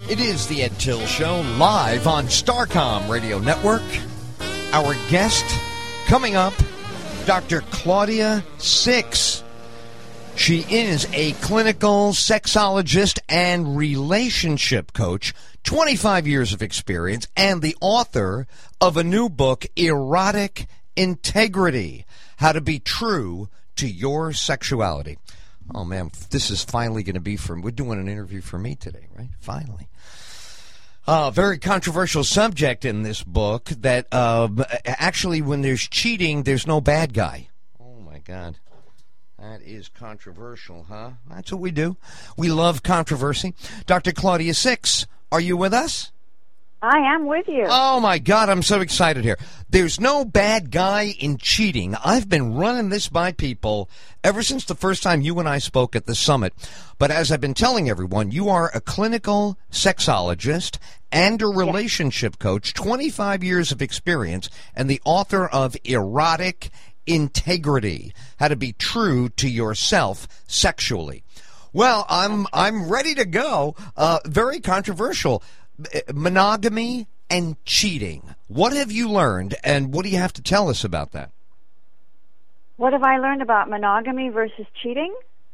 It is the Ed Till Show, live on Starcom Radio Network. Our guest coming up, Dr. Claudia Six. She is a clinical sexologist and relationship coach, 25 years of experience, and the author of a new book, Erotic Integrity: How to Be True to Your Sexuality. Oh, man, this is finally going to be we're doing an interview for me today, right? Finally. Very controversial subject in this book that actually when there's cheating, there's no bad guy. Oh, my God. That is controversial, huh? That's what we do. We love controversy. Dr. Claudia Six, are you with us? I am with you. Oh, my God, I'm so excited here. There's no bad guy in cheating. I've been running this by people ever since the first time you and I spoke at the summit. But as I've been telling everyone, you are a clinical sexologist and a relationship coach, 25 years of experience, and the author of Erotic Integrity: How to Be True to Yourself Sexually. Well, I'm ready to go. Very controversial. Monogamy and cheating. What have you learned, and what do you have to tell us about that? What have I learned about monogamy versus cheating?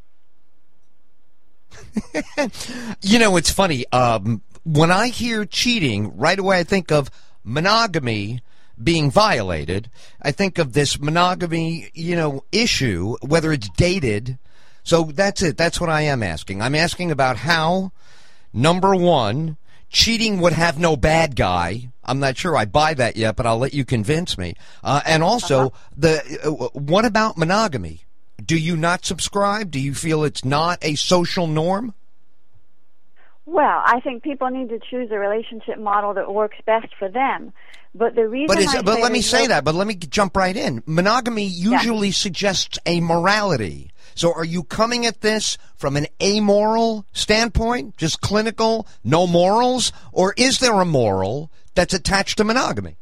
You know, it's funny. When I hear cheating, right away I think of monogamy being violated. I think of this monogamy, issue, whether it's dated. So that's it. That's what I am asking. I'm asking about how, number one, cheating would have no bad guy. I'm not sure I buy that yet, but I'll let you convince me. And also, what about monogamy? Do you not subscribe? Do you feel it's not a social norm? Well, I think people need to choose a relationship model that works best for them. But the reason let me jump right in. Monogamy usually suggests a morality. So are you coming at this from an amoral standpoint, just clinical, no morals, or is there a moral that's attached to monogamy?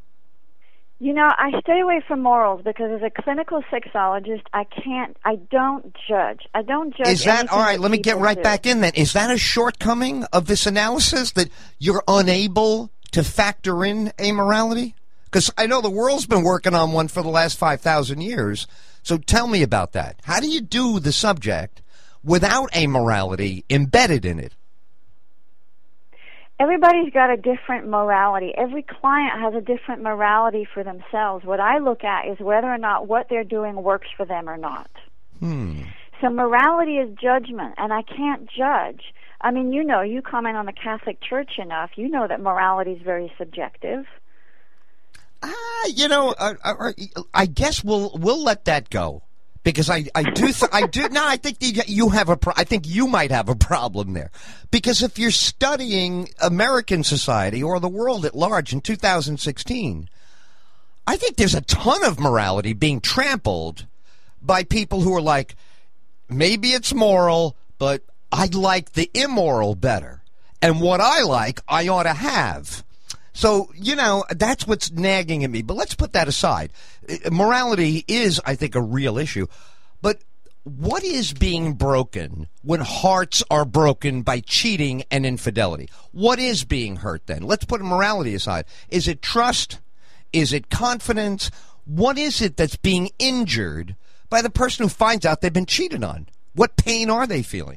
I stay away from morals because as a clinical sexologist, I don't judge. I don't judge. Is that, all right, let me get right back in then. Is that a shortcoming of this analysis, that you're unable to factor in amorality? Because I know the world's been working on one for the last 5,000 years. So tell me about that. How do you do the subject without amorality embedded in it? Everybody's got a different morality. Every client has a different morality for themselves. What I look at is whether or not what they're doing works for them or not. So morality is judgment, and I can't judge. I mean, you comment on the Catholic Church enough. You know that morality is very subjective. I guess we'll let that go, because I think you might have a problem there, because if you're studying American society or the world at large in 2016, I think there's a ton of morality being trampled by people who are like, maybe it's moral, but I like the immoral better, and what I like, I ought to have. So, that's what's nagging at me. But let's put that aside. Morality is, I think, a real issue. But what is being broken when hearts are broken by cheating and infidelity? What is being hurt then? Let's put morality aside. Is it trust? Is it confidence? What is it that's being injured by the person who finds out they've been cheated on? What pain are they feeling?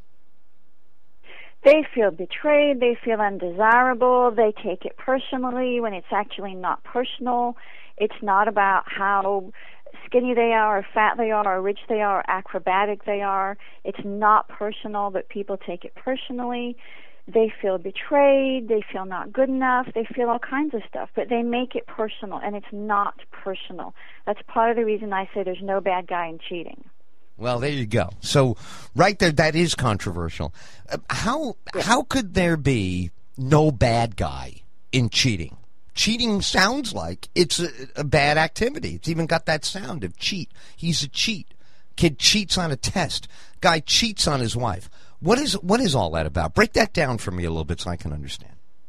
They feel betrayed, they feel undesirable, they take it personally when it's actually not personal. It's not about how skinny they are or fat they are or rich they are or acrobatic they are. It's not personal, but people take it personally. They feel betrayed, they feel not good enough, they feel all kinds of stuff, but they make it personal, and it's not personal. That's part of the reason I say there's no bad guy in cheating. Well, there you go. So right there, that is controversial. How could there be no bad guy in cheating? Cheating sounds like it's a bad activity. It's even got that sound of cheat. He's a cheat. Kid cheats on a test. Guy cheats on his wife. What is all that about? Break that down for me a little bit so I can understand.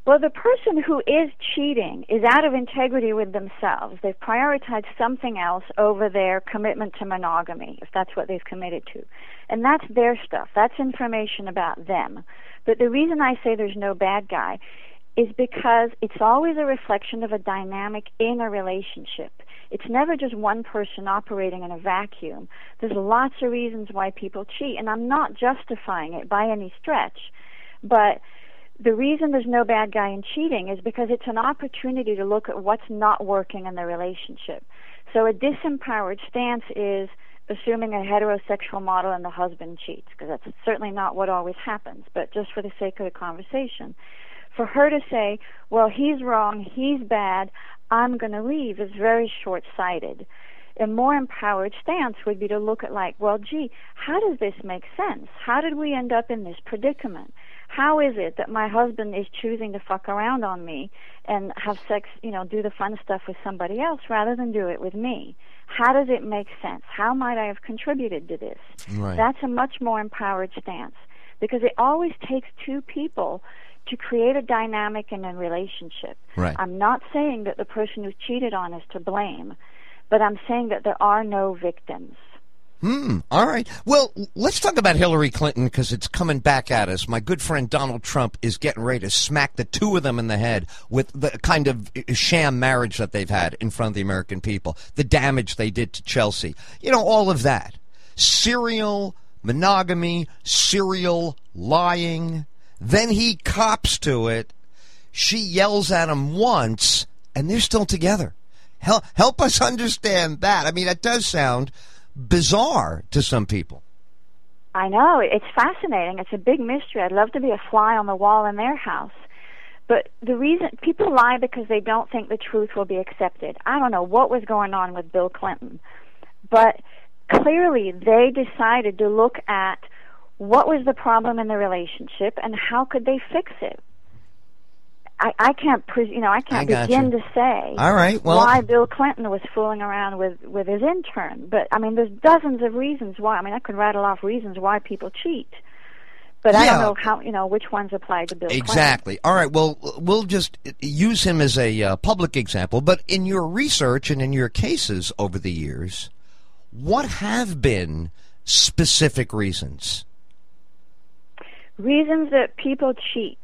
Well, the person who is cheating is out of integrity with themselves. They've prioritized something else over their commitment to monogamy, if that's what they've committed to. And that's their stuff. That's information about them. But the reason I say there's no bad guy is because it's always a reflection of a dynamic in a relationship. It's never just one person operating in a vacuum. There's lots of reasons why people cheat, and I'm not justifying it by any stretch. But the reason there's no bad guy in cheating is because it's an opportunity to look at what's not working in the relationship. So a disempowered stance is assuming a heterosexual model and the husband cheats, because that's certainly not what always happens, but just for the sake of the conversation. For her to say, well, he's wrong, he's bad, I'm going to leave, is very short-sighted. A more empowered stance would be to look at like, well, gee, how does this make sense? How did we end up in this predicament? How is it that my husband is choosing to fuck around on me and have sex, do the fun stuff with somebody else rather than do it with me? How does it make sense? How might I have contributed to this? Right. That's a much more empowered stance, because it always takes two people to create a dynamic in a relationship. Right. I'm not saying that the person who's cheated on is to blame, but I'm saying that there are no victims. All right. Well, let's talk about Hillary Clinton, because it's coming back at us. My good friend Donald Trump is getting ready to smack the two of them in the head with the kind of sham marriage that they've had in front of the American people, the damage they did to Chelsea, all of that. Serial monogamy, serial lying. Then he cops to it. She yells at him once, and they're still together. Help us understand that. I mean, that does sound bizarre to some people. I know. It's fascinating. It's a big mystery. I'd love to be a fly on the wall in their house. But the reason people lie because they don't think the truth will be accepted. I don't know what was going on with Bill Clinton, but clearly they decided to look at what was the problem in the relationship and how could they fix it. I can't begin to say all right, well, why Bill Clinton was fooling around with his intern. But, I mean, there's dozens of reasons why. I mean, I could rattle off reasons why people cheat. But I don't know which ones apply to Bill Clinton. Exactly. All right, well, we'll just use him as a public example. But in your research and in your cases over the years, what have been specific reasons? Reasons that people cheat.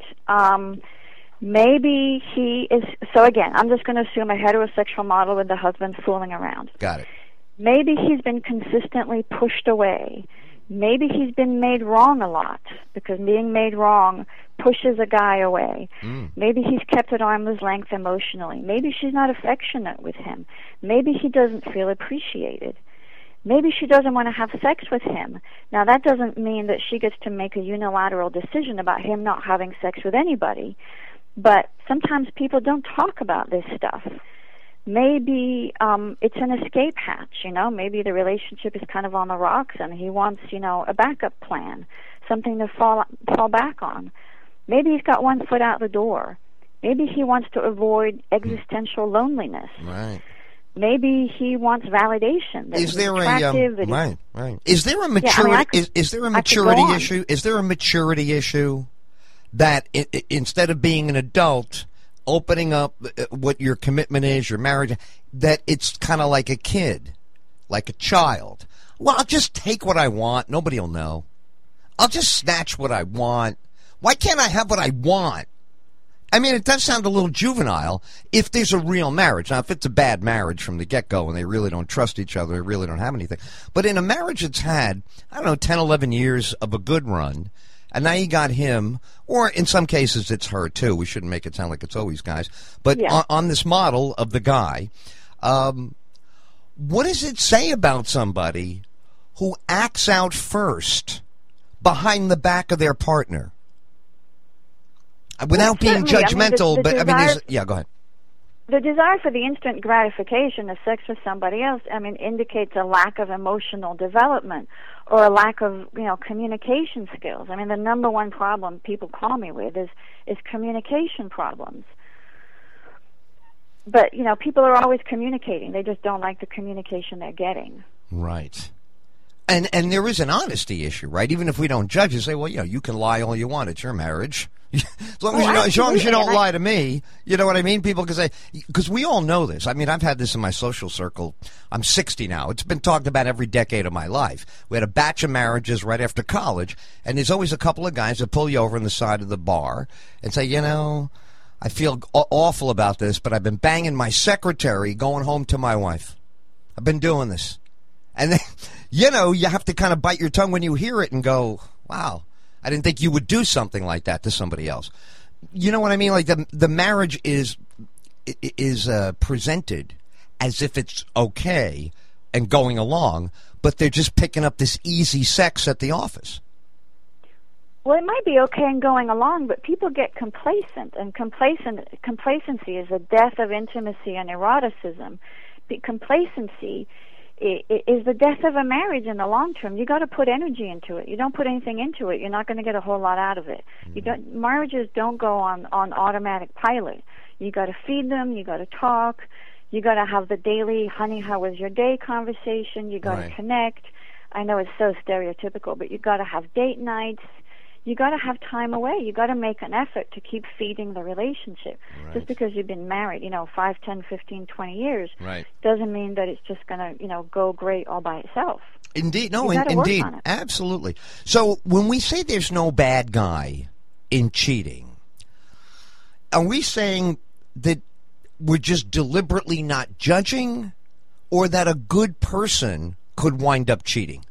Maybe he is, so again, I'm just going to assume a heterosexual model with the husband fooling around. Got it. Maybe he's been consistently pushed away. Maybe he's been made wrong a lot, because being made wrong pushes a guy away. Maybe he's kept at arm's length emotionally. Maybe she's not affectionate with him. Maybe he doesn't feel appreciated. Maybe she doesn't want to have sex with him. Now, that doesn't mean that she gets to make a unilateral decision about him not having sex with anybody. But sometimes people don't talk about this stuff. Maybe it's an escape hatch, Maybe the relationship is kind of on the rocks and he wants, a backup plan, something to fall back on. Maybe he's got one foot out the door. Maybe he wants to avoid existential loneliness. Right. Maybe he wants validation. Is there right? Is there a maturity? Is there a maturity issue? Is there a maturity issue that instead of being an adult, opening up what your commitment is, your marriage, that it's kind of like a kid, like a child? Well, I'll just take what I want. Nobody will know. I'll just snatch what I want. Why can't I have what I want? I mean, it does sound a little juvenile if there's a real marriage. Now, if it's a bad marriage from the get-go and they really don't trust each other, they really don't have anything. But in a marriage that's had, 10, 11 years of a good run, and now you got him, or in some cases it's her too. We shouldn't make it sound like it's always guys. But on this model of the guy, what does it say about somebody who acts out first behind the back of their partner? Without being judgmental, go ahead. The desire for the instant gratification of sex with somebody else, indicates a lack of emotional development or a lack of, communication skills. The number one problem people call me with is communication problems. But, people are always communicating. They just don't like the communication they're getting. Right. And there is an honesty issue, right? Even if we don't judge, you say, well, you can lie all you want. It's your marriage. As long as you don't lie to me, you know what I mean? People can say, because we all know this. I mean, I've had this in my social circle. I'm 60 now. It's been talked about every decade of my life. We had a batch of marriages right after college, and there's always a couple of guys that pull you over on the side of the bar and say, I feel awful about this, but I've been banging my secretary going home to my wife. I've been doing this. And then, you have to kind of bite your tongue when you hear it and go, wow. I didn't think you would do something like that to somebody else. You know what I mean? Like the marriage is presented as if it's okay and going along, but they're just picking up this easy sex at the office. Well, it might be okay and going along, but people get complacent, and complacency is the death of intimacy and eroticism. Complacency is the death of a marriage in the long term. You got to put energy into it. You don't put anything into it, you're not going to get a whole lot out of it. Marriages don't go on automatic pilot. You got to feed them. You got to talk. You got to have the daily, honey, how was your day conversation. You got to connect. I know it's so stereotypical, but you got to have date nights. You got to have time away. You got to make an effort to keep feeding the relationship. Right. Just because you've been married, 5, 10, 15, 20 years, doesn't mean that it's just going to, go great all by itself. Indeed. No, indeed. Absolutely. So when we say there's no bad guy in cheating, are we saying that we're just deliberately not judging, or that a good person could wind up cheating?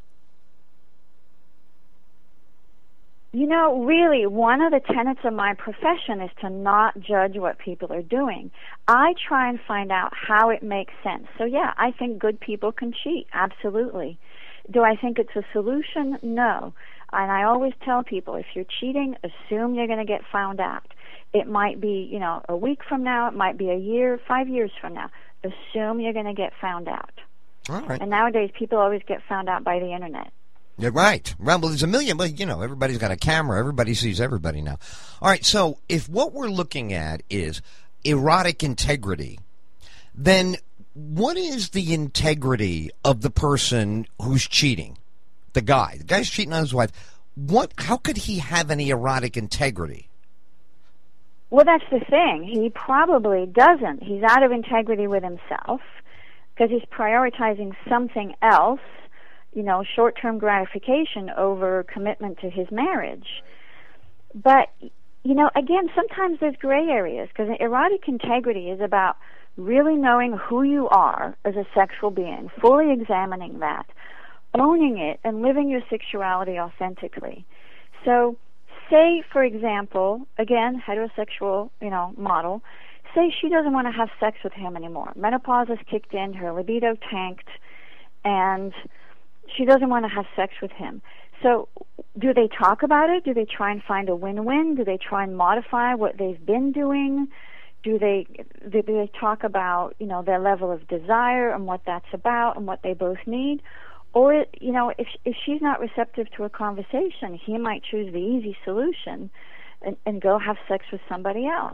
Really, one of the tenets of my profession is to not judge what people are doing. I try and find out how it makes sense. So, yeah, I think good people can cheat, absolutely. Do I think it's a solution? No. And I always tell people, if you're cheating, assume you're going to get found out. It might be, a week from now, it might be a year, 5 years from now. Assume you're going to get found out. All right. And nowadays, people always get found out by the Internet. Yeah, right. Well, there's a million, but, everybody's got a camera. Everybody sees everybody now. All right, so if what we're looking at is erotic integrity, then what is the integrity of the person who's cheating? The guy. The guy's cheating on his wife. How could he have any erotic integrity? Well, that's the thing. He probably doesn't. He's out of integrity with himself because he's prioritizing something else, short-term gratification over commitment to his marriage. But, again, sometimes there's gray areas, because erotic integrity is about really knowing who you are as a sexual being, fully examining that, owning it, and living your sexuality authentically. So, say, for example, again, heterosexual, model, say she doesn't want to have sex with him anymore. Menopause has kicked in, her libido tanked, and she doesn't want to have sex with him. So do they talk about it? Do they try and find a win-win? Do they try and modify what they've been doing? Do they talk about, their level of desire and what that's about and what they both need? Or, if she's not receptive to a conversation, he might choose the easy solution and go have sex with somebody else.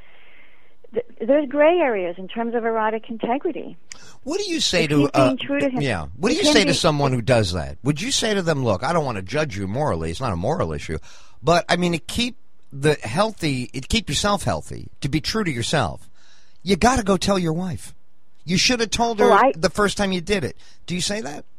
There's gray areas in terms of erotic integrity. What do you say to What do you say to someone who does that? Would you say to them, "Look, I don't want to judge you morally. It's not a moral issue, but I mean, to keep yourself healthy, to be true to yourself, you got to go tell your wife. You should have told her the first time you did it." Do you say that?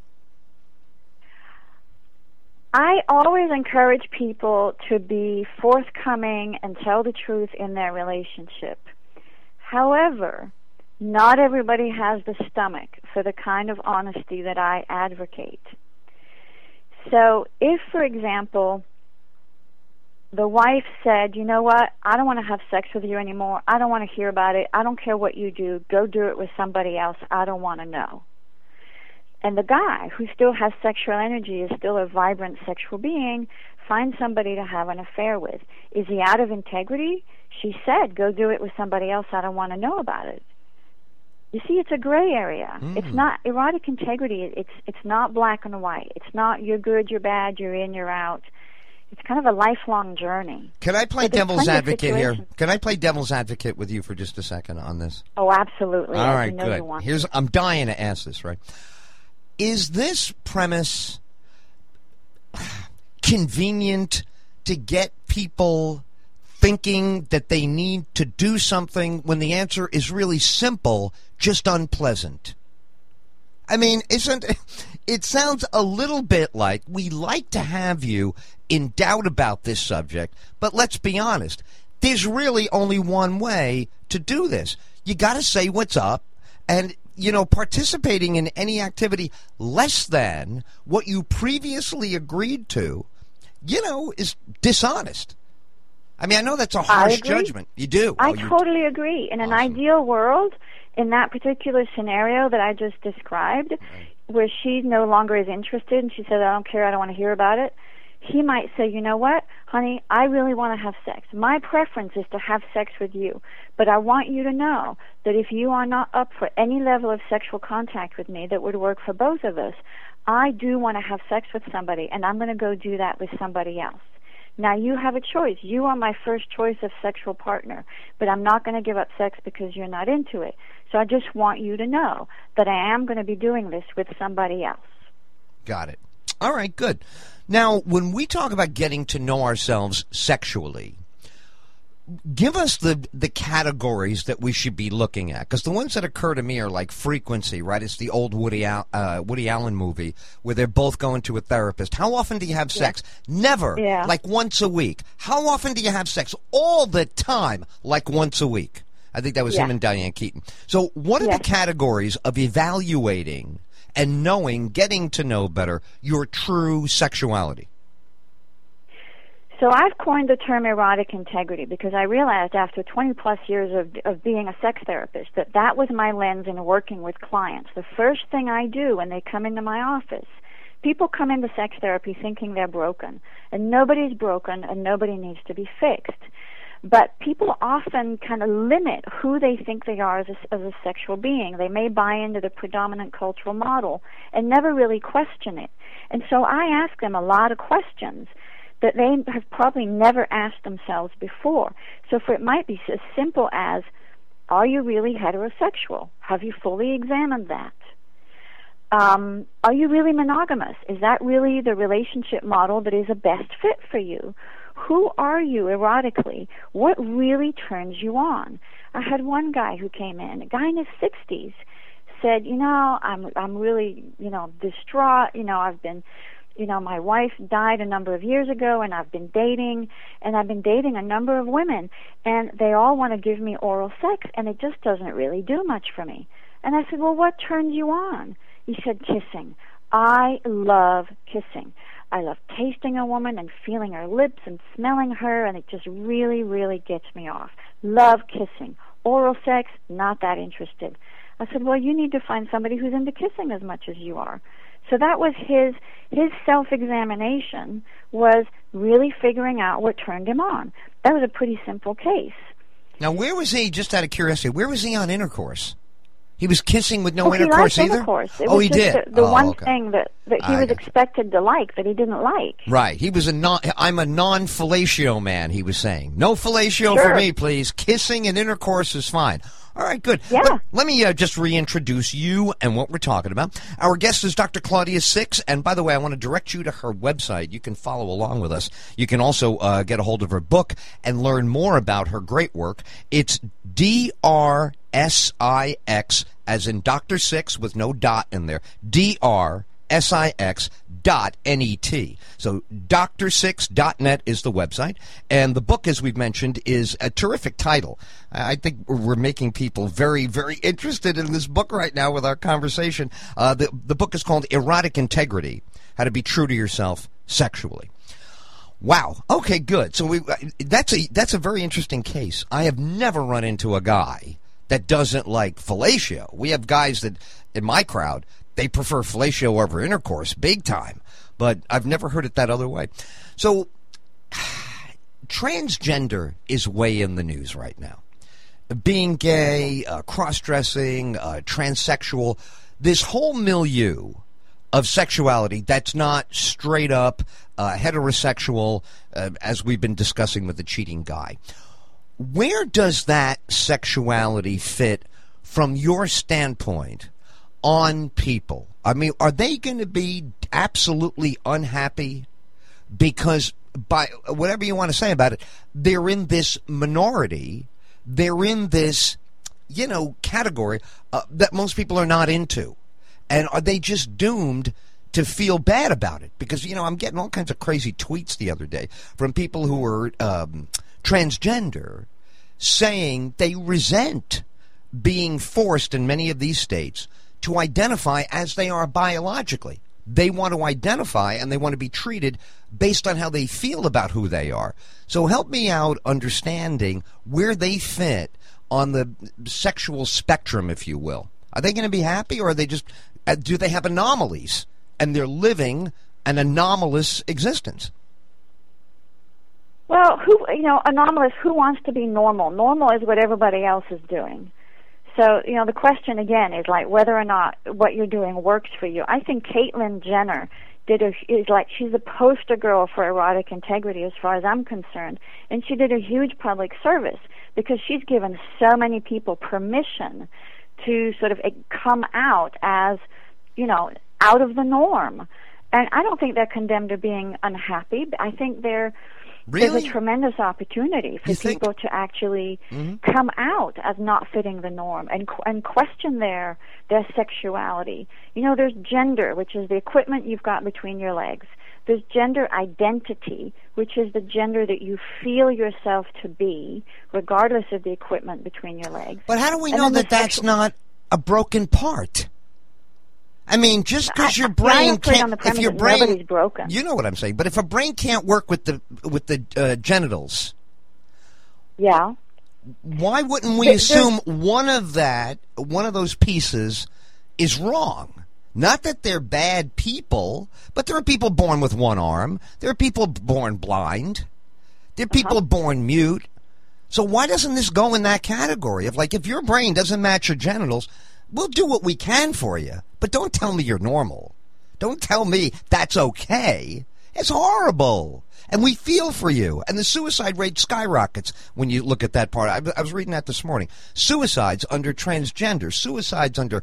I always encourage people to be forthcoming and tell the truth in their relationship. However, not everybody has the stomach for the kind of honesty that I advocate. So if, for example, the wife said, "You know what, I don't want to have sex with you anymore. I don't want to hear about it. I don't care what you do. Go do it with somebody else. I don't want to know." And the guy, who still has sexual energy, is still a vibrant sexual being, finds somebody to have an affair with. Is he out of integrity? She said, "Go do it with somebody else. I don't want to know about it." You see, it's a gray area. It's not erotic integrity. It's not black and white. It's not you're good, you're bad, you're in, you're out. It's kind of a lifelong journey. Can I play devil's advocate here? Can I play devil's advocate with you for just a second on this? Oh, absolutely. All right, good. I'm dying to ask this, right? Is this premise convenient to get people thinking that they need to do something when the answer is really simple, just unpleasant. I mean, it sounds a little bit like we like to have you in doubt about this subject, but let's be honest. There's really only one way to do this. You got to say what's up, and, participating in any activity less than what you previously agreed to, is dishonest. I mean, I know that's a harsh judgment. You do. I totally agree. In an ideal world, in that particular scenario that I just described, where she no longer is interested and she says, I don't care, I don't want to hear about it, he might say, you know what, honey, I really want to have sex. My preference is to have sex with you, but I want you to know that if you are not up for any level of sexual contact with me that would work for both of us, I do want to have sex with somebody, and I'm going to go do that with somebody else. Now, you have a choice. You are my first choice of sexual partner, but I'm not going to give up sex because you're not into it. So I just want you to know that I am going to be doing this with somebody else. Got it. All right, good. Now, when we talk about getting to know ourselves sexually, give us the categories that we should be looking at, because the ones that occur to me are like frequency, right? It's the old Woody Allen movie where they're both going to a therapist. How often do you have sex? Never. Yeah. Like once a week. How often do you have sex? All the time, like once a week. I think that was him and Diane Keaton. So what are the categories of evaluating and knowing, getting to know better your true sexuality? So I've coined the term erotic integrity because I realized after 20-plus years of being a sex therapist that was my lens in working with clients. The first thing I do when they come into my office, people come into sex therapy thinking they're broken, and nobody's broken and nobody needs to be fixed. But people often kind of limit who they think they are as a sexual being. They may buy into the predominant cultural model and never really question it. And so I ask them a lot of questions that they have probably never asked themselves before. So it might be as simple as, are you really heterosexual? Have you fully examined that? Are you really monogamous? Is that really the relationship model that is a best fit for you? Who are you erotically? What really turns you on? I had one guy who came in, a guy in his 60s, said, I'm really, distraught. I've been, my wife died a number of years ago, and I've been dating a number of women, and they all want to give me oral sex, and it just doesn't really do much for me. And I said, well, what turns you on? He said, kissing. I love kissing. I love tasting a woman and feeling her lips and smelling her, and it just really, really gets me off. Love kissing. Oral sex, not that interested. I said, well, you need to find somebody who's into kissing as much as you are. So that was his self-examination, was really figuring out what turned him on. That was a pretty simple case. Now, where was he, just out of curiosity, where was he on intercourse? He was kissing with no intercourse either? Intercourse. It was he did? The one thing that he was expected to like that he didn't like. Right. He was I'm a non-fellatio man, he was saying. No fellatio for me, please. Kissing and intercourse is fine. All right, good. Yeah. Let me just reintroduce you and what we're talking about. Our guest is Dr. Claudia Six, and by the way, I want to direct you to her website. You can follow along with us. You can also get a hold of her book and learn more about her great work. It's DRSIX, as in Dr. Six with no dot in there, DRSIX.net. So dr6.net is the website, and the book, as we've mentioned, is a terrific title. I think we're making people very, very interested in this book right now with our conversation. The book is called Erotic Integrity: How to Be True to Yourself Sexually. Wow. Okay, good. So that's a very interesting case. I have never run into a guy that doesn't like fellatio. We have guys that, in my crowd, they prefer fellatio over intercourse, big time. But I've never heard it that other way. So, transgender is way in the news right now. Being gay, cross-dressing, transsexual, this whole milieu of sexuality that's not straight up heterosexual, as we've been discussing with the cheating guy. Where does that sexuality fit from your standpoint on people? I mean, are they going to be absolutely unhappy because by whatever you want to say about it, they're in this minority. They're in this, category that most people are not into. And are they just doomed to feel bad about it? Because, I'm getting all kinds of crazy tweets the other day from people who are transgender saying they resent being forced in many of these states to identify as they are biologically. They want to identify and they want to be treated based on how they feel about who they are. So help me out understanding where they fit on the sexual spectrum, if you will. Are they going to be happy, or are they just, do they have anomalies and they're living an anomalous existence? Well, anomalous, who wants to be normal? Normal is what everybody else is doing. So, the question again is like whether or not what you're doing works for you. I think Caitlyn Jenner she's a poster girl for erotic integrity as far as I'm concerned. And she did a huge public service because she's given so many people permission to sort of come out as, out of the norm. And I don't think they're condemned to being unhappy. I think there's a tremendous opportunity for people to actually come out as not fitting the norm and question their sexuality. There's gender, which is the equipment you've got between your legs. There's gender identity, which is the gender that you feel yourself to be, regardless of the equipment between your legs. But how do we know that that's not a broken part? I mean, just because your brain can't, if your brain, nobody's broken. You know what I'm saying. But if a brain can't work with the genitals, yeah, why wouldn't we assume one of those pieces is wrong? Not that they're bad people, but there are people born with one arm. There are people born blind. There are people born mute. So why doesn't this go in that category of like, if your brain doesn't match your genitals, we'll do what we can for you, but don't tell me you're normal. Don't tell me that's okay. It's horrible. And we feel for you. And the suicide rate skyrockets when you look at that part. I was reading that this morning. Suicides under transgender, suicides under,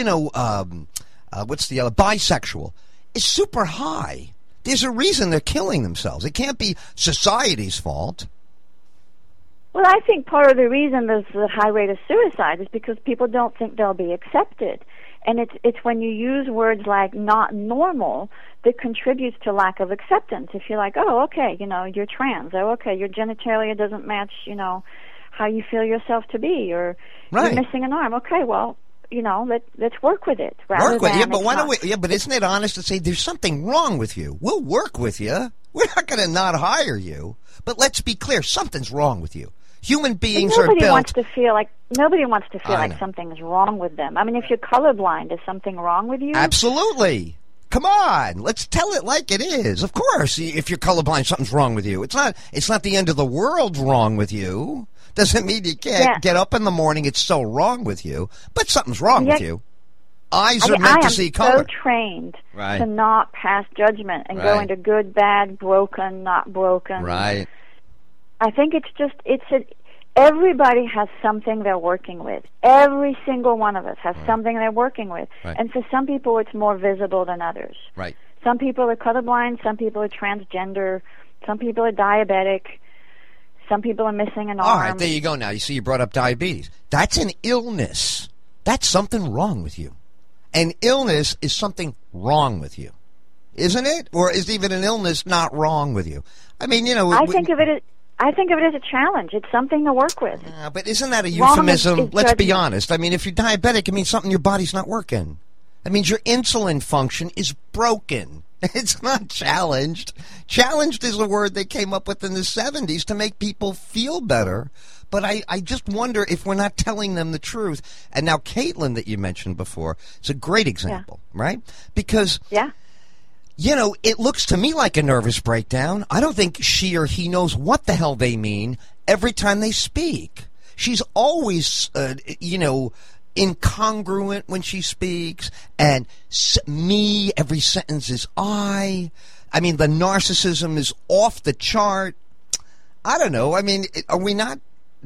what's the other, bisexual, is super high. There's a reason they're killing themselves. It can't be society's fault. Well, I think part of the reason there's a high rate of suicide is because people don't think they'll be accepted. And it's when you use words like not normal that contributes to lack of acceptance. If you're like, oh, okay, you're trans. Oh, okay, your genitalia doesn't match, how you feel yourself to be. Or you're missing an arm. Okay, well, let's work with it. Work with you, but why don't we? Yeah, but isn't it honest to say there's something wrong with you? We'll work with you. We're not going to not hire you. But let's be clear, something's wrong with you. Human beings are built. Nobody wants to feel like something's wrong with them. I mean, if you're colorblind, is something wrong with you? Absolutely. Come on, let's tell it like it is. Of course, if you're colorblind, something's wrong with you. It's not the end of the world wrong with you. Doesn't mean you can't get up in the morning. It's so wrong with you, but something's wrong with you. Eyes are meant to see color. I am so trained to not pass judgment and go into good, bad, broken, not broken. Right. I think everybody has something they're working with. Every single one of us has something they're working with. Right. And for some people, it's more visible than others. Right. Some people are colorblind. Some people are transgender. Some people are diabetic. Some people are missing an arm. All right, there you go now. You see, you brought up diabetes. That's an illness. That's something wrong with you. An illness is something wrong with you. Isn't it? Or is even an illness not wrong with you? I mean, I think of it as a challenge. It's something to work with. But isn't that a euphemism? Let's be honest. I mean, if you're diabetic, it means something your body's not working. That means your insulin function is broken. It's not challenged. Challenged is a word they came up with in the 70s to make people feel better. But I just wonder if we're not telling them the truth. And now Caitlyn, that you mentioned before, is a great example, right? Because... it looks to me like a nervous breakdown. I don't think she or he knows what the hell they mean every time they speak. She's always, incongruent when she speaks. And me, every sentence is I. I mean, the narcissism is off the chart. I don't know. I mean, are we not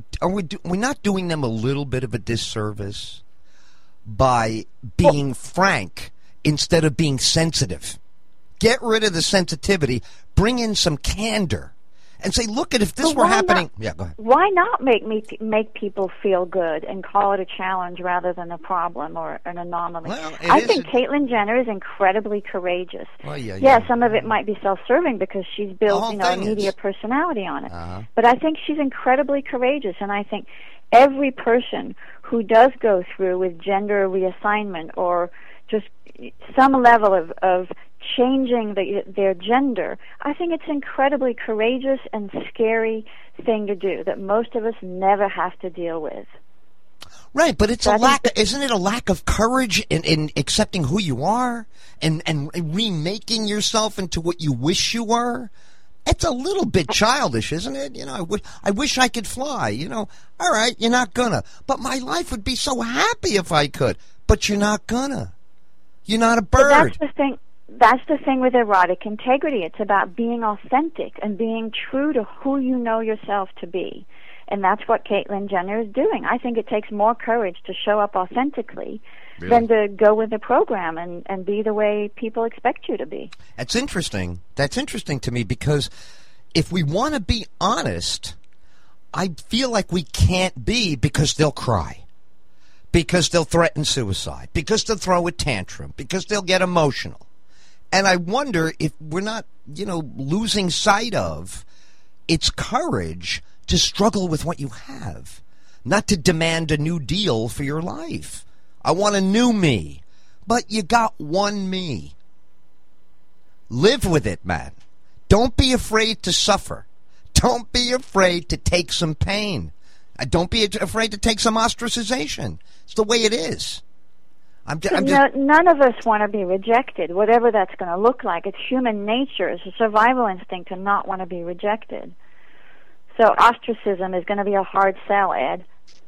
doing them a little bit of a disservice by being frank instead of being sensitive? Get rid of the sensitivity. Bring in some candor. And say, look, if this But were why happening... not- Yeah, go ahead. Why not make people feel good and call it a challenge rather than a problem or an anomaly? Well, I think Caitlyn Jenner is incredibly courageous. Well, yeah, some of it might be self-serving because she's built, a media personality on it. Uh-huh. But I think she's incredibly courageous, and I think every person who does go through with gender reassignment or just some level of changing their gender, I think it's an incredibly courageous and scary thing to do that most of us never have to deal with. Right, but it's isn't it a lack of courage in accepting who you are and remaking yourself into what you wish you were? It's a little bit childish, isn't it? I wish I could fly, All right, you're not gonna. But my life would be so happy if I could. But you're not gonna. You're not a bird. But that's the thing with erotic integrity. It's about being authentic and being true to who you know yourself to be. And that's what Caitlyn Jenner is doing. I think it takes more courage to show up authentically than to go with the program and be the way people expect you to be. That's interesting. That's interesting to me because if we want to be honest, I feel like we can't be because they'll cry, because they'll threaten suicide, because they'll throw a tantrum, because they'll get emotional. And I wonder if we're not, losing sight of its courage to struggle with what you have, not to demand a new deal for your life. I want a new me. But you got one me. Live with it, man. Don't be afraid to suffer. Don't be afraid to take some pain. Don't be afraid to take some ostracization. It's the way it is. None of us want to be rejected, whatever that's going to look like. It's human nature. It's a survival instinct to not want to be rejected. So ostracism is going to be a hard sell, Ed.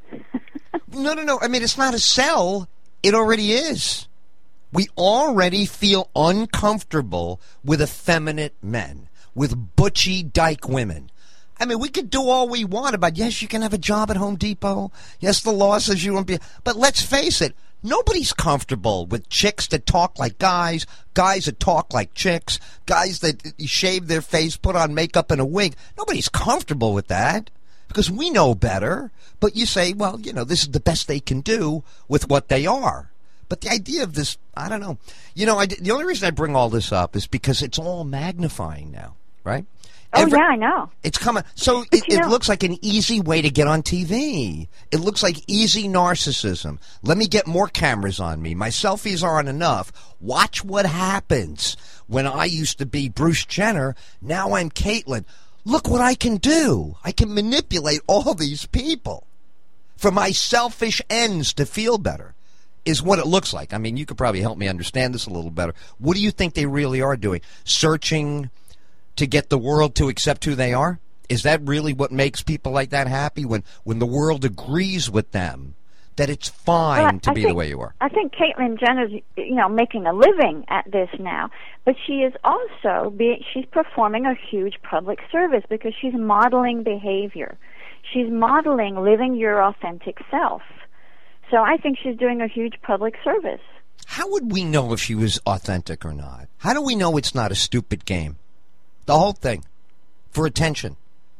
No. I mean, it's not a sell. It already is. We already feel uncomfortable with effeminate men, with butchy dyke women. I mean, we could do all we want about, yes, you can have a job at Home Depot. Yes, the law says you won't be. But let's face it, nobody's comfortable with chicks that talk like guys, guys that talk like chicks, guys that shave their face, put on makeup and a wig. Nobody's comfortable with that because we know better. But you say, well, this is the best they can do with what they are. But the idea of this, I don't know. The only reason I bring all this up is because it's all magnifying now, right? Yeah, I know. It's coming. So it looks like an easy way to get on TV. It looks like easy narcissism. Let me get more cameras on me. My selfies aren't enough. Watch what happens. When I used to be Bruce Jenner, now I'm Caitlyn. Look what I can do. I can manipulate all these people for my selfish ends to feel better, is what it looks like. I mean, you could probably help me understand this a little better. What do you think they really are doing? Searching to get the world to accept who they are? Is that really what makes people like that happy, when the world agrees with them that it's fine to be the way you are? I think Caitlyn Jenner's, making a living at this now, but she is also she's performing a huge public service because she's modeling behavior. She's modeling living your authentic self. So I think she's doing a huge public service. How would we know if she was authentic or not? How do we know it's not a stupid game? The whole thing, for attention.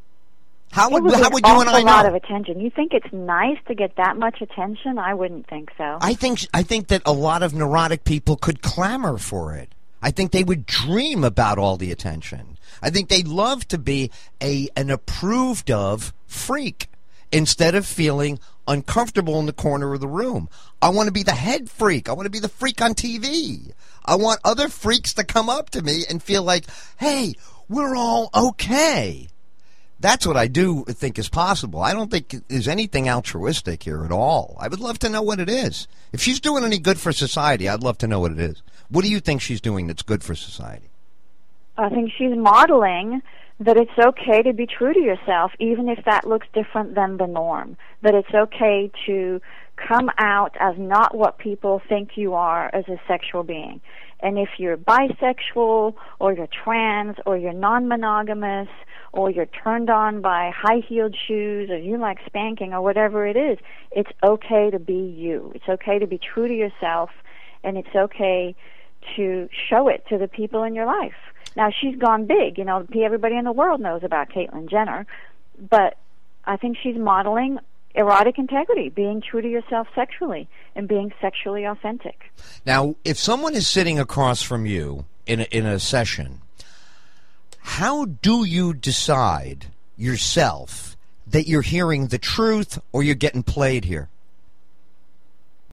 How would you and I know? A lot of attention. You think it's nice to get that much attention? I wouldn't think so. I think that a lot of neurotic people could clamor for it. I think they would dream about all the attention. I think they'd love to be an approved of freak instead of feeling uncomfortable in the corner of the room. I want to be the head freak. I want to be the freak on TV. I want other freaks to come up to me and feel like, hey, we're all okay. That's what I do think is possible. I don't think there's anything altruistic here at all. I would love to know what it is. If she's doing any good for society, I'd love to know what it is. What do you think she's doing that's good for society? I think she's modeling that it's okay to be true to yourself, even if that looks different than the norm. That it's okay to come out as not what people think you are as a sexual being. And if you're bisexual, or you're trans, or you're non-monogamous, or you're turned on by high-heeled shoes, or you like spanking, or whatever it is, it's okay to be you. It's okay to be true to yourself, and it's okay to show it to the people in your life. Now, she's gone big. You know, everybody in the world knows about Caitlyn Jenner, but I think she's modeling erotic integrity, being true to yourself sexually and being sexually authentic. Now, if someone is sitting across from you in a session, how do you decide yourself that you're hearing the truth or you're getting played here?